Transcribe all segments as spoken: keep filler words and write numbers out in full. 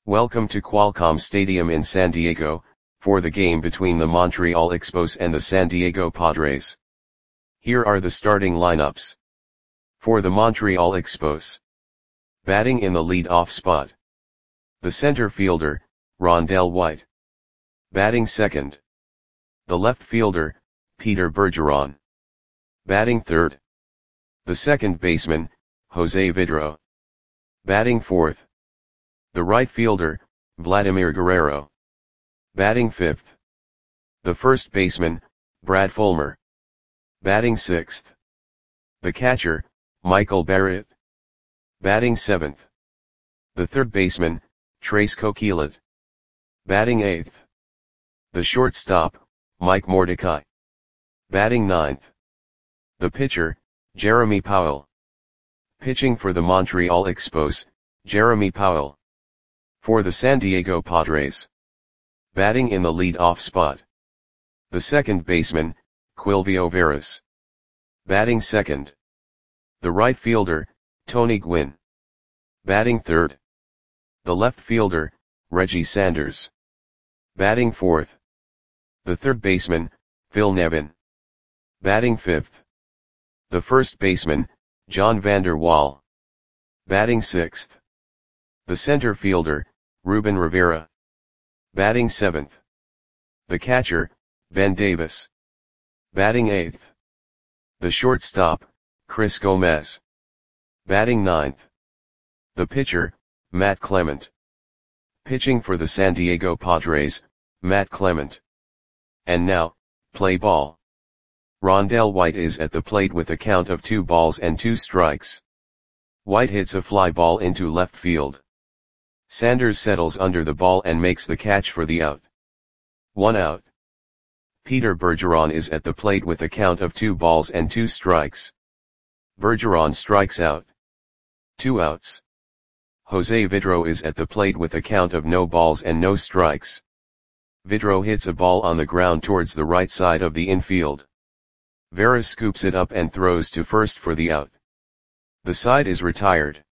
Welcome to Qualcomm Stadium in San Diego, for the game between the Montreal Expos and the San Diego Padres. Here are the starting lineups. For the Montreal Expos. Batting in the lead-off spot. The center fielder, Rondell White. Batting second. The left fielder, Peter Bergeron. Batting third. The second baseman, Jose Vidro. Batting fourth. The right fielder, Vladimir Guerrero. Batting fifth. The first baseman, Brad Fulmer. Batting sixth. The catcher, Michael Barrett. Batting seventh. The third baseman, Trace Coquelin. Batting eighth. The shortstop, Mike Mordecai. Batting ninth. The pitcher, Jeremy Powell. Pitching for the Montreal Expos, Jeremy Powell. For the San Diego Padres. Batting in the lead-off spot. The second baseman, Quilvio Veras. Batting second. The right fielder, Tony Gwynn. Batting third. The left fielder, Reggie Sanders. Batting fourth. The third baseman, Phil Nevin. Batting fifth. The first baseman, John Vander Wal. Batting sixth. The center fielder, Ruben Rivera. Batting seventh. The catcher, Ben Davis. Batting eighth. The shortstop, Chris Gomez. Batting ninth. The pitcher, Matt Clement. Pitching for the San Diego Padres, Matt Clement. And now, play ball. Rondell White is at the plate with a count of two balls and two strikes. White hits a fly ball into left field. Sanders settles under the ball and makes the catch for the out. One out. Peter Bergeron is at the plate with a count of two balls and two strikes. Bergeron strikes out. Two outs. Jose Vidro is at the plate with a count of no balls and no strikes. Vidro hits a ball on the ground towards the right side of the infield. Veras scoops it up and throws to first for the out. The side is retired.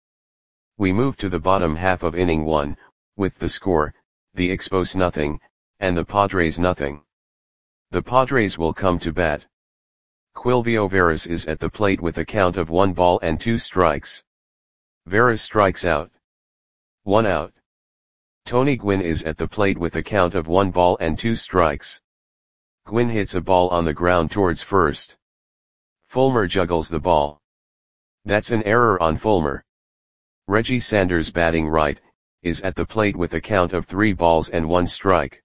We move to the bottom half of inning one, with the score, the Expos nothing, and the Padres nothing. The Padres will come to bat. Quilvio Veras is at the plate with a count of one ball and two strikes. Veras strikes out. One out. Tony Gwynn is at the plate with a count of one ball and two strikes. Gwynn hits a ball on the ground towards first. Fulmer juggles the ball. That's an error on Fulmer. Reggie Sanders, batting right, is at the plate with a count of three balls and one strike.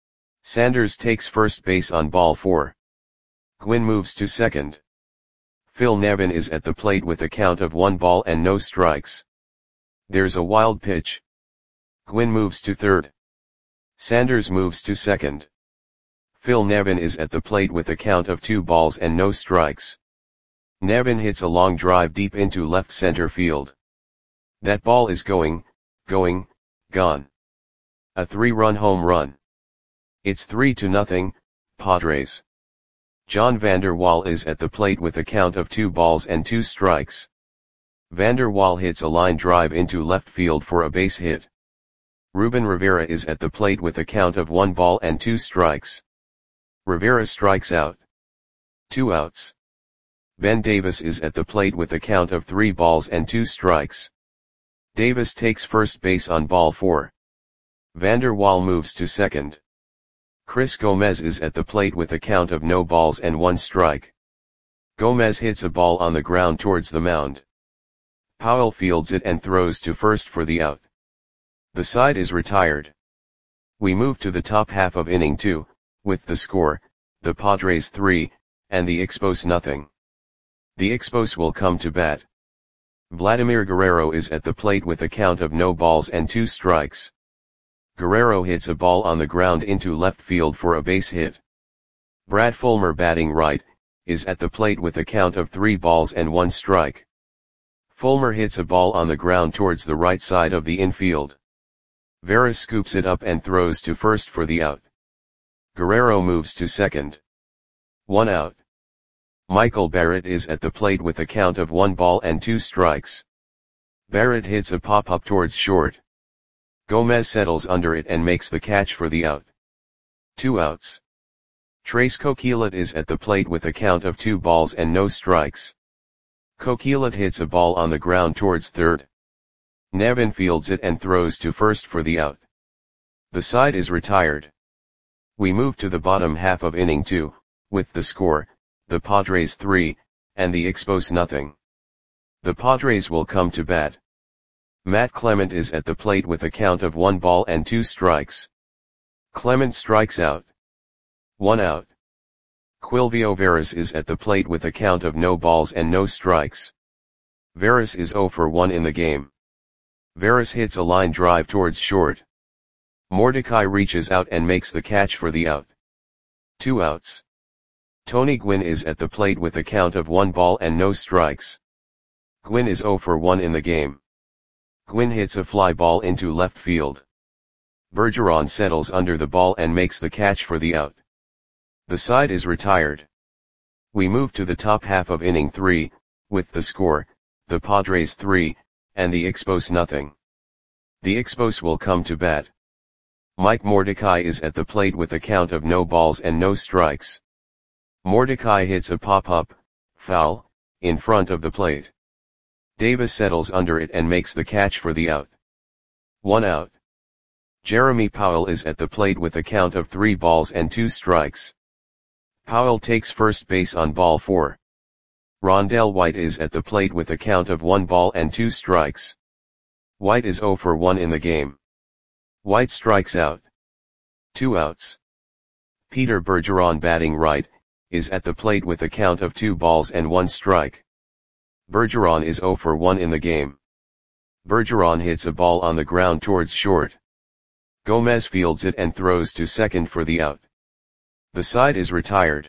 Sanders takes first base on ball four. Gwynn moves to second. Phil Nevin is at the plate with a count of one ball and no strikes. There's a wild pitch. Gwynn moves to third. Sanders moves to second. Phil Nevin is at the plate with a count of two balls and no strikes. Nevin hits a long drive deep into left center field. That ball is going, going, gone. A three-run home run. It's three to nothing, Padres. John Vander Wal is at the plate with a count of two balls and two strikes. Vander Wal hits a line drive into left field for a base hit. Ruben Rivera is at the plate with a count of one ball and two strikes. Rivera strikes out. Two outs. Ben Davis is at the plate with a count of three balls and two strikes. Davis takes first base on ball four. Vander Wal moves to second. Chris Gomez is at the plate with a count of no balls and one strike. Gomez hits a ball on the ground towards the mound. Powell fields it and throws to first for the out. The side is retired. We move to the top half of inning two, with the score, the Padres three, and the Expos nothing. The Expos will come to bat. Vladimir Guerrero is at the plate with a count of no balls and two strikes. Guerrero hits a ball on the ground into left field for a base hit. Brad Fulmer, batting right, is at the plate with a count of three balls and one strike. Fulmer hits a ball on the ground towards the right side of the infield. Veras scoops it up and throws to first for the out. Guerrero moves to second. One out. Michael Barrett is at the plate with a count of one ball and two strikes. Barrett hits a pop-up towards short. Gomez settles under it and makes the catch for the out. Two outs. Trace Coquelin is at the plate with a count of two balls and no strikes. Coquelin hits a ball on the ground towards third. Nevin fields it and throws to first for the out. The side is retired. We move to the bottom half of inning two, with the score, the Padres three, and the Expos nothing. The Padres will come to bat. Matt Clement is at the plate with a count of one ball and two strikes. Clement strikes out. One out. Quilvio Veras is at the plate with a count of no balls and no strikes. Veras is zero for one in the game. Veras hits a line drive towards short. Mordecai reaches out and makes the catch for the out. Two outs. Tony Gwynn is at the plate with a count of one ball and no strikes. Gwynn is zero for one in the game. Gwynn hits a fly ball into left field. Bergeron settles under the ball and makes the catch for the out. The side is retired. We move to the top half of inning three, with the score, the Padres three, and the Expos nothing. The Expos will come to bat. Mike Mordecai is at the plate with a count of no balls and no strikes. Mordecai hits a pop-up, foul, in front of the plate. Davis settles under it and makes the catch for the out. One out. Jeremy Powell is at the plate with a count of three balls and two strikes. Powell takes first base on ball four. Rondell White is at the plate with a count of one ball and two strikes. White is zero for one in the game. White strikes out. Two outs. Peter Bergeron, batting right, is at the plate with a count of two balls and one strike. Bergeron is zero for one in the game. Bergeron hits a ball on the ground towards short. Gomez fields it and throws to second for the out. The side is retired.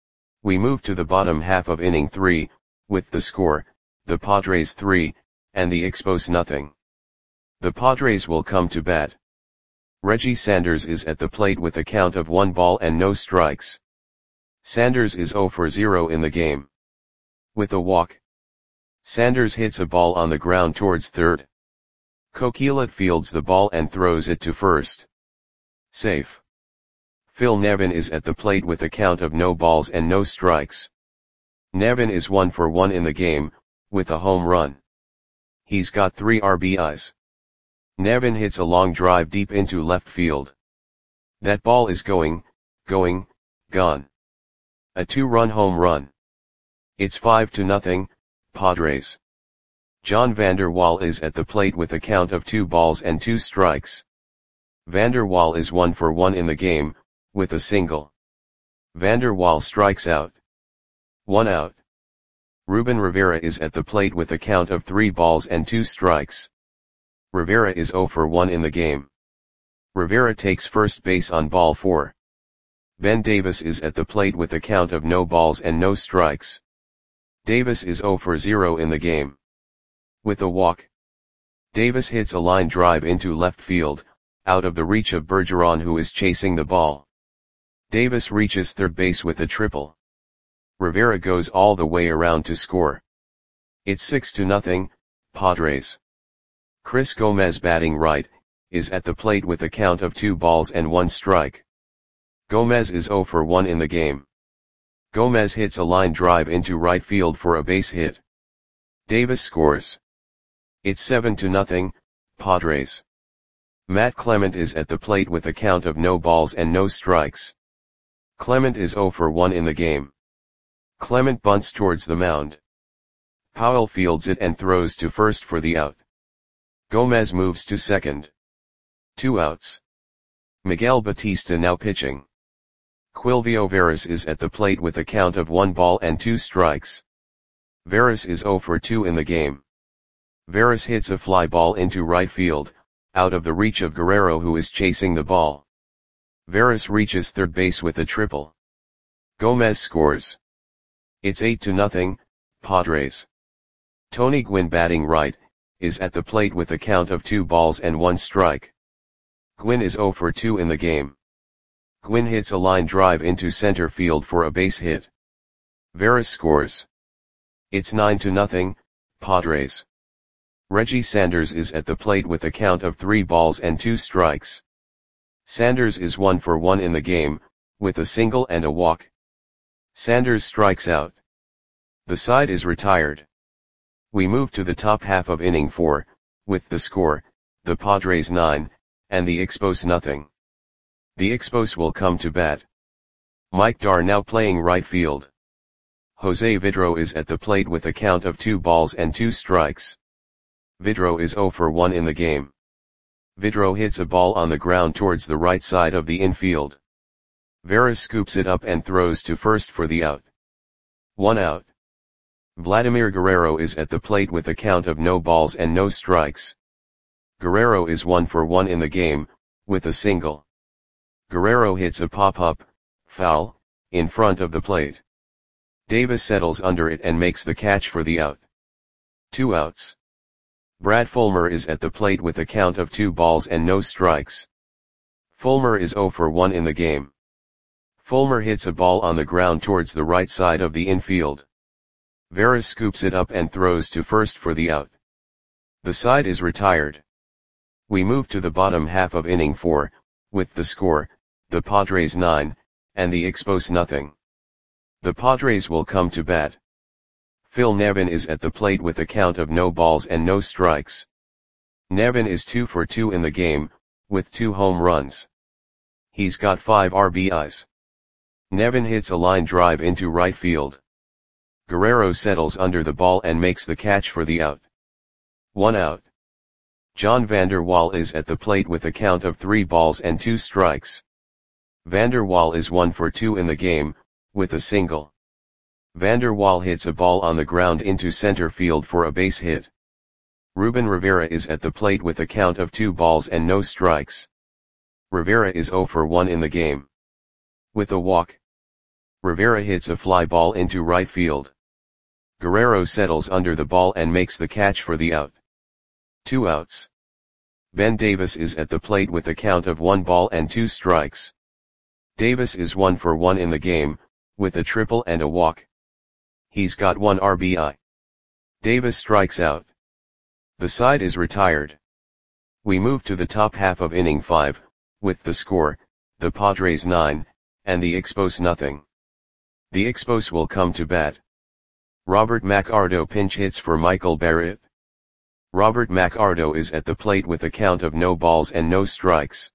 We move to the bottom half of inning three, with the score, the Padres three, and the Expos nothing. The Padres will come to bat. Reggie Sanders is at the plate with a count of one ball and no strikes. Sanders is zero for zero in the game. With a walk. Sanders hits a ball on the ground towards third. Coquelin fields the ball and throws it to first. Safe. Phil Nevin is at the plate with a count of no balls and no strikes. Nevin is one for one in the game, with a home run. He's got three R B Is. Nevin hits a long drive deep into left field. That ball is going, going, gone. A two-run home run. It's five to nothing, Padres. John Vander Wal is at the plate with a count of two balls and two strikes. Vander Wal is one for one in the game, with a single. Vander Wal strikes out. One out. Ruben Rivera is at the plate with a count of three balls and two strikes. Rivera is zero for one in the game. Rivera takes first base on ball four. Ben Davis is at the plate with a count of no balls and no strikes. Davis is zero for zero in the game. With a walk. Davis hits a line drive into left field, out of the reach of Bergeron, who is chasing the ball. Davis reaches third base with a triple. Rivera goes all the way around to score. It's six to nothing, Padres. Chris Gomez, batting right, is at the plate with a count of two balls and one strike. Gomez is zero for one in the game. Gomez hits a line drive into right field for a base hit. Davis scores. It's seven to nothing, Padres. Matt Clement is at the plate with a count of no balls and no strikes. Clement is zero for one in the game. Clement bunts towards the mound. Powell fields it and throws to first for the out. Gomez moves to second. Two outs. Miguel Batista now pitching. Quilvio Veras is at the plate with a count of one ball and two strikes. Veras is zero for two in the game. Veras hits a fly ball into right field, out of the reach of Guerrero, who is chasing the ball. Veras reaches third base with a triple. Gomez scores. It's eight to nothing, Padres. Tony Gwynn, batting right, is at the plate with a count of two balls and one strike. Gwynn is zero for two in the game. Gwynn hits a line drive into center field for a base hit. Veras scores. It's nine to nothing, Padres. Reggie Sanders is at the plate with a count of three balls and two strikes. Sanders is one for one in the game, with a single and a walk. Sanders strikes out. The side is retired. We move to the top half of inning four, with the score, the Padres nine, and the Expos nothing. The Expos will come to bat. Mike Dar now playing right field. Jose Vidro is at the plate with a count of two balls and two strikes. Vidro is zero for one in the game. Vidro hits a ball on the ground towards the right side of the infield. Veras scoops it up and throws to first for the out. One out. Vladimir Guerrero is at the plate with a count of no balls and no strikes. Guerrero is one for one in the game, with a single. Guerrero hits a pop-up, foul, in front of the plate. Davis settles under it and makes the catch for the out. Two outs. Brad Fulmer is at the plate with a count of two balls and no strikes. Fulmer is zero for one in the game. Fulmer hits a ball on the ground towards the right side of the infield. Veras scoops it up and throws to first for the out. The side is retired. We move to the bottom half of inning four, with the score, the Padres nine, and the Expos nothing. The Padres will come to bat. Phil Nevin is at the plate with a count of no balls and no strikes. Nevin is two for two in the game, with two home runs. He's got five R B Is. Nevin hits a line drive into right field. Guerrero settles under the ball and makes the catch for the out. One out. John Vander Wal is at the plate with a count of three balls and two strikes. Vander Wal is one for two in the game, with a single. Vander Wal hits a ball on the ground into center field for a base hit. Ruben Rivera is at the plate with a count of two balls and no strikes. Rivera is zero for one in the game. With a walk. Rivera hits a fly ball into right field. Guerrero settles under the ball and makes the catch for the out. Two outs. Ben Davis is at the plate with a count of one ball and two strikes. Davis is one for one in the game, with a triple and a walk. He's got one R B I. Davis strikes out. The side is retired. We move to the top half of inning five, with the score, the Padres nine, and the Expos nothing. The Expos will come to bat. Robert McArdo pinch hits for Michael Barrett. Robert McArdo is at the plate with a count of no balls and no strikes.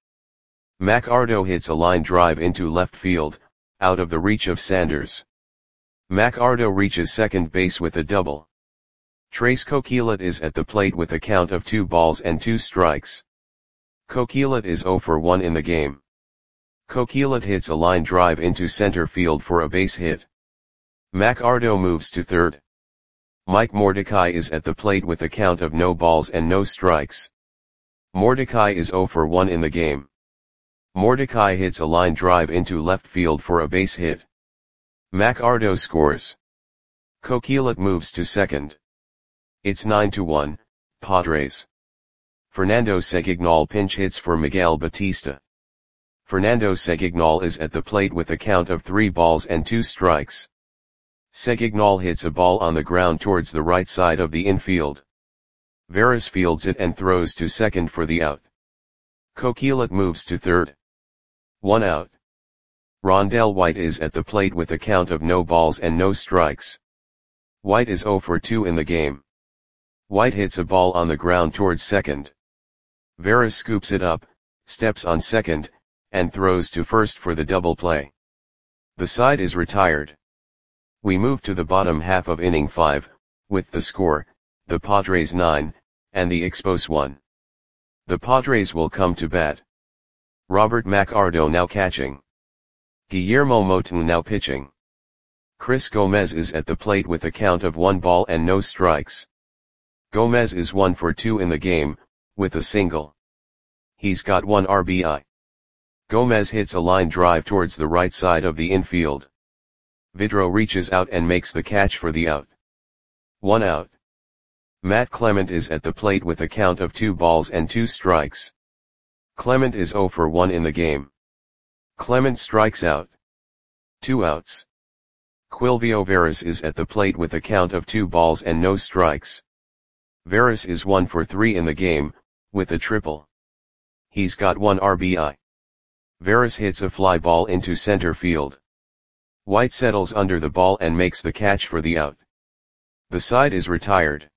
McArdo hits a line drive into left field, out of the reach of Sanders. McArdo reaches second base with a double. Trace Coquelin is at the plate with a count of two balls and two strikes. Coquelin is zero for one in the game. Coquelin hits a line drive into center field for a base hit. McArdo moves to third. Mike Mordecai is at the plate with a count of no balls and no strikes. Mordecai is zero for one in the game. Mordecai hits a line drive into left field for a base hit. McArdo scores. Coquelin moves to second. It's nine to one, Padres. Fernando Segignal pinch hits for Miguel Batista. Fernando Segignal is at the plate with a count of three balls and two strikes. Segignal hits a ball on the ground towards the right side of the infield. Veras fields it and throws to second for the out. Coquelin moves to third. One out. Rondell White is at the plate with a count of no balls and no strikes. White is zero for two in the game. White hits a ball on the ground towards second. Veras scoops it up, steps on second, and throws to first for the double play. The side is retired. We move to the bottom half of inning five, with the score, the Padres nine, and the Expos one. The Padres will come to bat. Robert McArdo now catching. Guillermo Moton now pitching. Chris Gomez is at the plate with a count of one ball and no strikes. Gomez is one for two in the game, with a single. He's got one R B I. Gomez hits a line drive towards the right side of the infield. Vidro reaches out and makes the catch for the out. One out. Matt Clement is at the plate with a count of two balls and two strikes. Clement is zero for one in the game. Clement strikes out. Two outs. Quilvio Veras is at the plate with a count of two balls and no strikes. Veras is one for three in the game, with a triple. He's got one R B I. Veras hits a fly ball into center field. White settles under the ball and makes the catch for the out. The side is retired.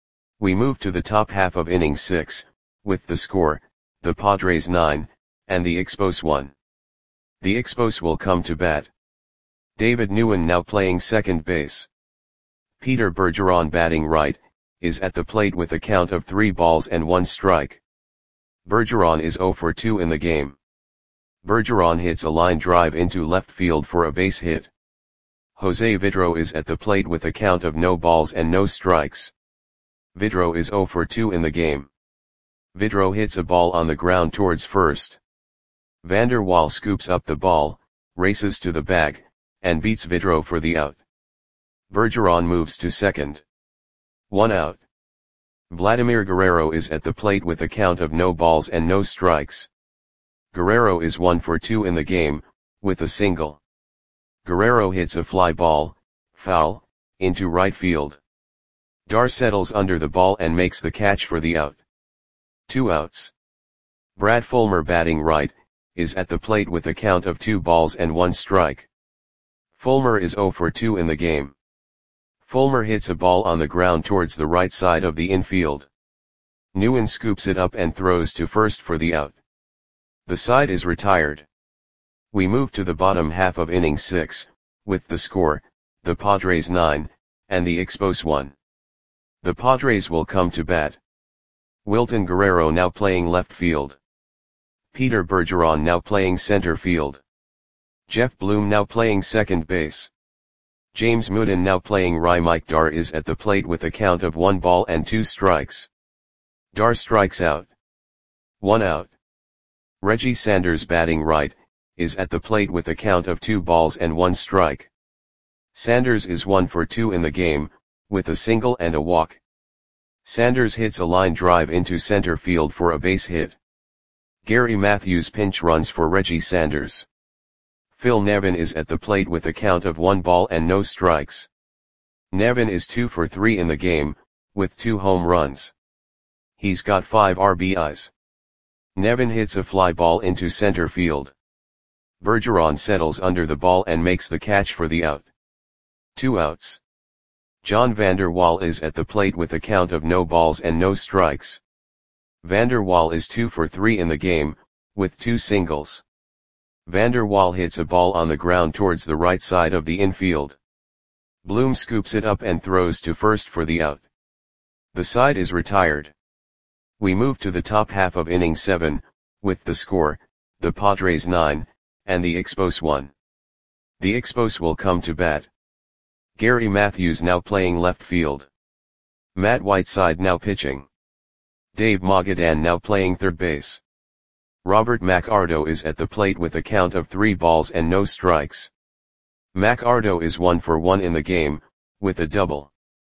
We move to the top half of inning six, with the score, the Padres nine, and the Expos one. The Expos will come to bat. David Nguyen now playing second base. Peter Bergeron batting right, is at the plate with a count of three balls and one strike. Bergeron is zero for two in the game. Bergeron hits a line drive into left field for a base hit. Jose Vidro is at the plate with a count of no balls and no strikes. Vidro is zero for two in the game. Vidro hits a ball on the ground towards first. Vander Waal scoops up the ball, races to the bag, and beats Vidro for the out. Bergeron moves to second. One out. Vladimir Guerrero is at the plate with a count of no balls and no strikes. Guerrero is one for two in the game, with a single. Guerrero hits a fly ball, foul, into right field. Dar settles under the ball and makes the catch for the out. Two outs. Brad Fulmer batting right, is at the plate with a count of two balls and one strike. Fulmer is zero for two in the game. Fulmer hits a ball on the ground towards the right side of the infield. Nguyen scoops it up and throws to first for the out. The side is retired. We move to the bottom half of inning six, with the score, the Padres nine, and the Expos one. The Padres will come to bat. Wilton Guerrero now playing left field. Peter Bergeron now playing center field. Jeff Bloom now playing second base. James Mooden now playing right. Mike Dar is at the plate with a count of one ball and two strikes. Dar strikes out. One out. Reggie Sanders batting right, is at the plate with a count of two balls and one strike. Sanders is one for two in the game, with a single and a walk. Sanders hits a line drive into center field for a base hit. Gary Matthews pinch runs for Reggie Sanders. Phil Nevin is at the plate with a count of one ball and no strikes. Nevin is two for three in the game, with two home runs. He's got five R B Is. Nevin hits a fly ball into center field. Bergeron settles under the ball and makes the catch for the out. Two outs. John Vander Waal is at the plate with a count of no balls and no strikes. Vander Waal is two for three in the game, with two singles. Vander Waal hits a ball on the ground towards the right side of the infield. Bloom scoops it up and throws to first for the out. The side is retired. We move to the top half of inning seven, with the score, the Padres nine, and the Expos one. The Expos will come to bat. Gary Matthews now playing left field. Matt Whiteside now pitching. Dave Magadan now playing third base. Robert McArdo is at the plate with a count of three balls and no strikes. McArdo is one for one in the game, with a double.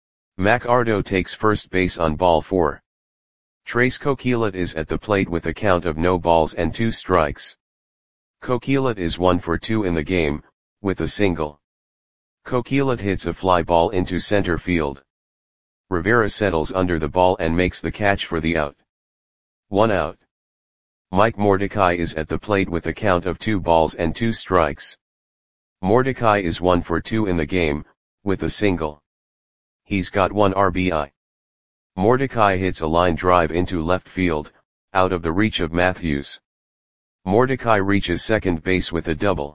McArdo takes first base on ball four. Trace Coquelin is at the plate with a count of no balls and two strikes. Coquelin is one for two in the game, with a single. Coquelin hits a fly ball into center field. Rivera settles under the ball and makes the catch for the out. One out. Mike Mordecai is at the plate with a count of two balls and two strikes. Mordecai is one for two in the game, with a single. He's got one R B I. Mordecai hits a line drive into left field, out of the reach of Matthews. Mordecai reaches second base with a double.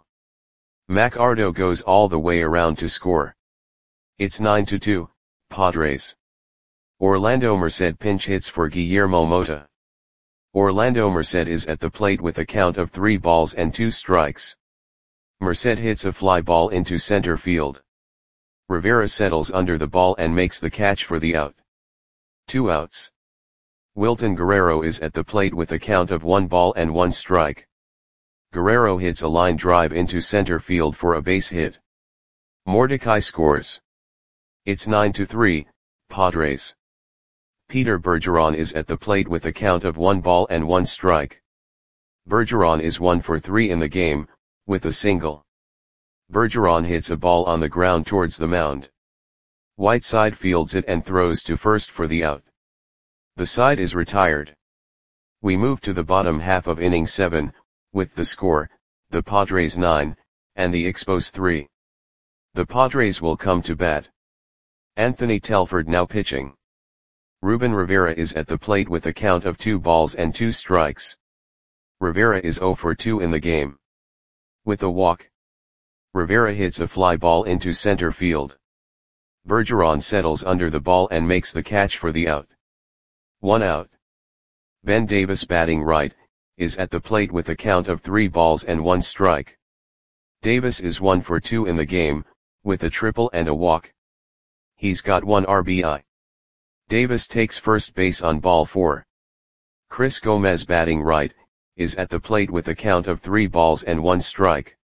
McArdo goes all the way around to score. It's nine to two, Padres. Orlando Merced pinch hits for Guillermo Mota. Orlando Merced is at the plate with a count of three balls and two strikes. Merced hits a fly ball into center field. Rivera settles under the ball and makes the catch for the out. Two outs. Wilton Guerrero is at the plate with a count of one ball and one strike. Guerrero hits a line drive into center field for a base hit. Mordecai scores. It's nine to three, Padres. Peter Bergeron is at the plate with a count of one ball and one strike. Bergeron is one for three in the game, with a single. Bergeron hits a ball on the ground towards the mound. Whiteside fields it and throws to first for the out. The side is retired. We move to the bottom half of inning seven, with the score, the Padres nine, and the Expos three. The Padres will come to bat. Anthony Telford now pitching. Ruben Rivera is at the plate with a count of two balls and two strikes. Rivera is zero for two in the game. With a walk, Rivera hits a fly ball into center field. Bergeron settles under the ball and makes the catch for the out. One out. Ben Davis, batting right, is at the plate with a count of three balls and one strike. Davis is one for two in the game, with a triple and a walk. He's got one R B I. Davis takes first base on ball four. Chris Gomez, batting right, is at the plate with a count of three balls and one strike.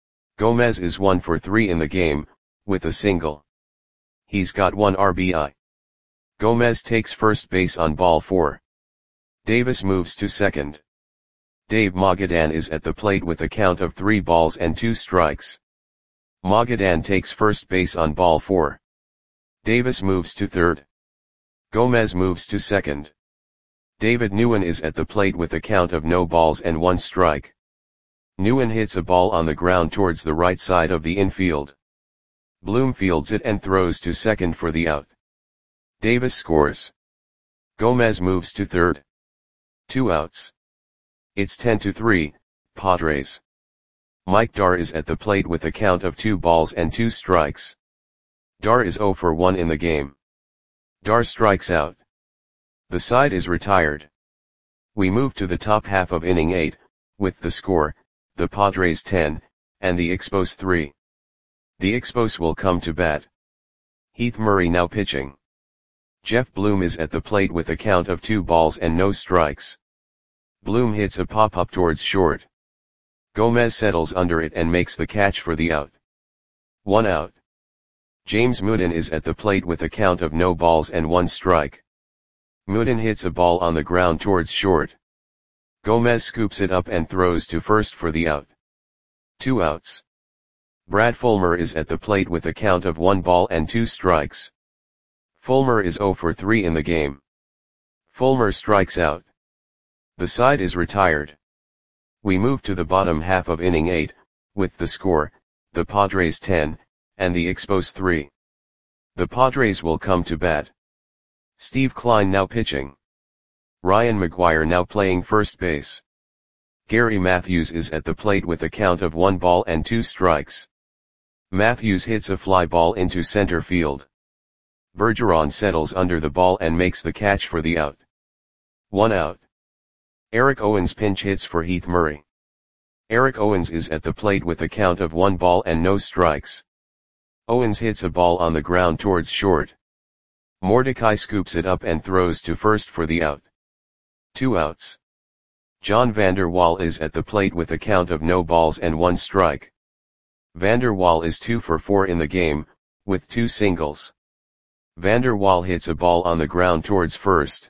Gomez is one for three in the game, with a single. He's got one R B I. Gomez takes first base on ball four. Davis moves to second. Dave Magadan is at the plate with a count of three balls and two strikes. Magadan takes first base on ball four. Davis moves to third. Gomez moves to second. David Nguyen is at the plate with a count of no balls and one strike. Nguyen hits a ball on the ground towards the right side of the infield. Bloom fields it and throws to second for the out. Davis scores. Gomez moves to third. Two outs. It's ten to three, Padres. Mike Dar is at the plate with a count of two balls and two strikes. Dar is zero for one in the game. Dar strikes out. The side is retired. We move to the top half of inning eight, with the score, the Padres ten, and the Expos three. The Expos will come to bat. Heath Murray now pitching. Jeff Bloom is at the plate with a count of two balls and no strikes. Bloom hits a pop-up towards short. Gomez settles under it and makes the catch for the out. One out. James Mooden is at the plate with a count of no balls and one strike. Mooden hits a ball on the ground towards short. Gomez scoops it up and throws to first for the out. Two outs. Brad Fulmer is at the plate with a count of one ball and two strikes. Fulmer is zero for three in the game. Fulmer strikes out. The side is retired. We move to the bottom half of inning eight, with the score, the Padres ten, and the Expos three. The Padres will come to bat. Steve Klein now pitching. Ryan McGuire now playing first base. Gary Matthews is at the plate with a count of one ball and two strikes. Matthews hits a fly ball into center field. Bergeron settles under the ball and makes the catch for the out. One out. Eric Owens pinch hits for Heath Murray. Eric Owens is at the plate with a count of one ball and no strikes. Owens hits a ball on the ground towards short. Mordecai scoops it up and throws to first for the out. Two outs. John Vander Wal is at the plate with a count of no balls and one strike. Vander Wal is two for four in the game, with two singles. Vander Wal hits a ball on the ground towards first.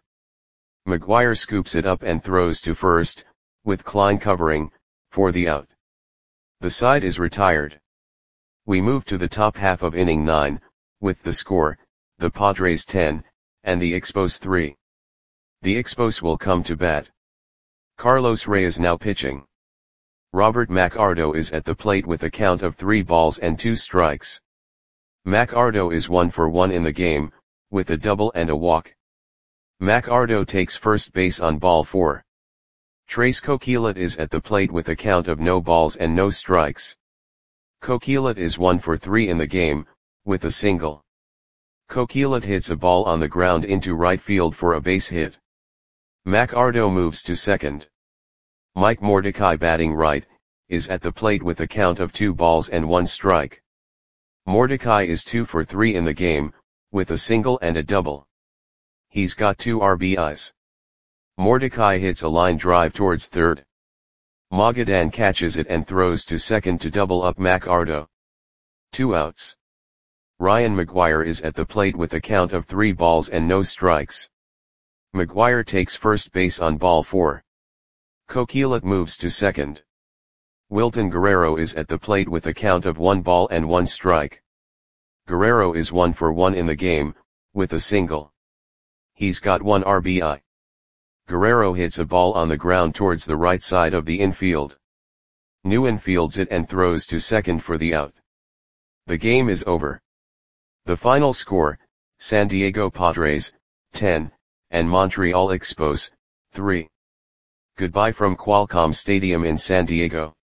McGuire scoops it up and throws to first, with Klein covering, for the out. The side is retired. We move to the top half of inning nine, with the score, the Padres ten, and the Expos three. The Expos will come to bat. Carlos Reyes now pitching. Robert MacArdo is at the plate with a count of three balls and two strikes. MacArdo is one for one in the game, with a double and a walk. MacArdo takes first base on ball four. Trace Coquelin is at the plate with a count of no balls and no strikes. Coquelin is one for three in the game, with a single. Coquelin hits a ball on the ground into right field for a base hit. MacArdo moves to second. Mike Mordecai, batting right, is at the plate with a count of two balls and one strike. Mordecai is two for three in the game, with a single and a double. He's got two R B Is. Mordecai hits a line drive towards third. Magadan catches it and throws to second to double up MacArdo. Two outs. Ryan McGuire is at the plate with a count of three balls and no strikes. McGuire takes first base on ball four. Coquelin moves to second. Wilton Guerrero is at the plate with a count of one ball and one strike. Guerrero is one for one in the game, with a single. He's got one R B I. Guerrero hits a ball on the ground towards the right side of the infield. Nguyen fields it and throws to second for the out. The game is over. The final score, San Diego Padres, ten, and Montreal Expos, three. Goodbye from Qualcomm Stadium in San Diego.